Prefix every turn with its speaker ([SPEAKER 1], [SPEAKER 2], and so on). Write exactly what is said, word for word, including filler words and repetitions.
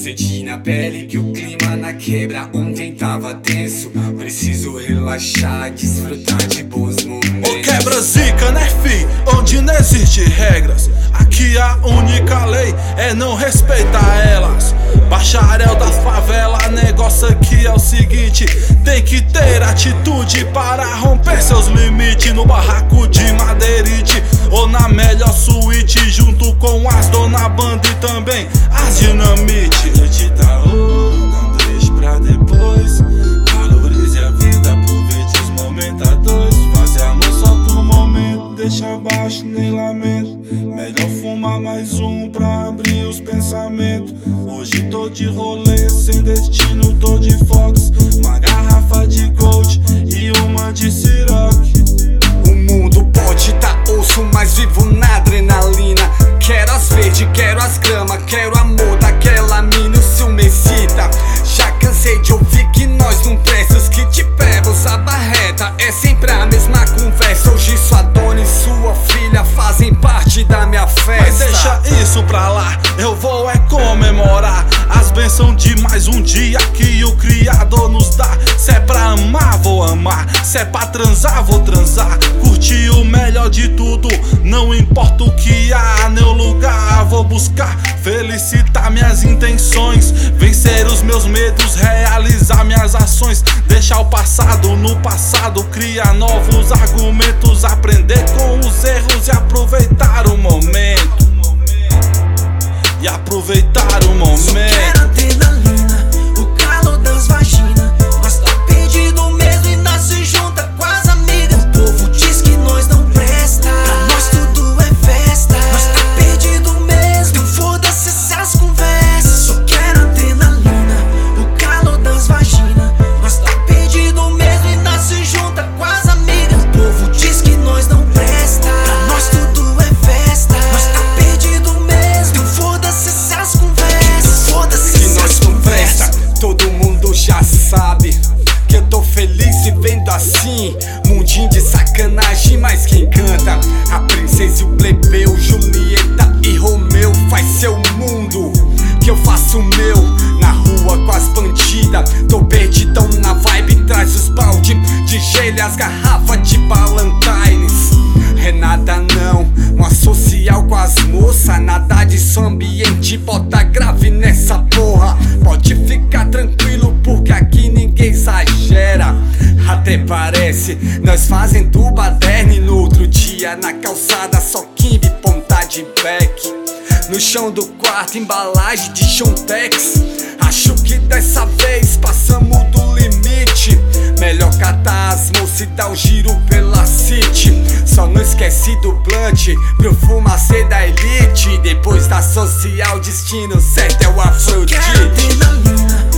[SPEAKER 1] senti na pele que o clima na quebra ontem tava tenso. Preciso relaxar, desfrutar de bons momentos.
[SPEAKER 2] Ô quebra zica, né fi? Onde não existe regras. Aqui a única lei é não respeitar elas. Bacharel da favela, negócio aqui é o seguinte: tem que ter atitude para romper seus limites. No barraco de madeirite ou na melhor suíte, junto com as dona banda e também as dinamite. Noite tá ouro, não deixe pra depois. Valorize a vida, aproveite os momentos a dois. Fazer amor só por momento, deixa baixo, nem lamento. Melhor fumar mais um pra abrir os pensamentos. Hoje tô de rolê, sem destino, tô de Fox. Uma garrafa de Gold e uma de Ciroc.
[SPEAKER 1] O mundo pode tá osso, mas vivo na adrenalina. Quero as verdes, quero as grama, quero amor daquela mina, o ciumecita. Já cansei de ouvir que nós não presta, os que te pegam, a barreta é sempre a mesma conversa. Hoje sua dona e sua filha fazem parte da minha festa.
[SPEAKER 2] Mas deixa isso pra lá, eu vou é comemorar as bênçãos de mais um dia que o Criador nos dá. Se é pra amar, vou amar. Se é pra transar, vou transar. Curtir o melhor de tudo, não importa o que há no lugar. Vou buscar felicitar minhas intenções, vencer os meus medos, realizar minhas ações. Deixar o passado no passado, criar novos argumentos, aprender com os erros e aproveitar o momento. E aproveitar o momento.
[SPEAKER 3] Quero adrenalina, o calor das vaginas. Nós tá perdido mesmo e nós se junta com as amigas. O povo diz que nós não presta, pra nós tudo é festa. Nós tá perdido mesmo, então foda-se essas conversas. Só quero adrenalina, o calor das vaginas. Nós tá perdido mesmo e nós se junta com as amigas. O povo diz que nós não presta, pra nós tudo é festa. Nós tá perdido mesmo, então foda-se essas conversas. Foda-se
[SPEAKER 1] Que nós
[SPEAKER 3] essas
[SPEAKER 1] conversa,
[SPEAKER 3] conversas.
[SPEAKER 1] todo mundo já sabe que eu tô feliz e vendo assim. Mundinho de sacanagem, mas quem canta? A princesa e o plebeu, Julieta e Romeu. Faz seu mundo, que eu faço o meu. Na rua com as bandidas, tô perdidão na vibe. Traz os balde de gelo e as garrafas de Ballantines. É nada não, uma social com as moças. Nada disso ambiente, bota grave nessa porra. Pode ficar tranquilo porque aqui ninguém exagera. Até parece, nós fazem do baderno. No outro dia na calçada só quimbe, ponta de back. No chão do quarto, embalagem de Chontex. Acho que dessa vez passamos do limite. Melhor catar as moças e dar o giro pela city. Só não esquece do blunt, pro fumacê da elite. Depois da social, destino certo é o Afrodite.
[SPEAKER 3] Quero adrenalina,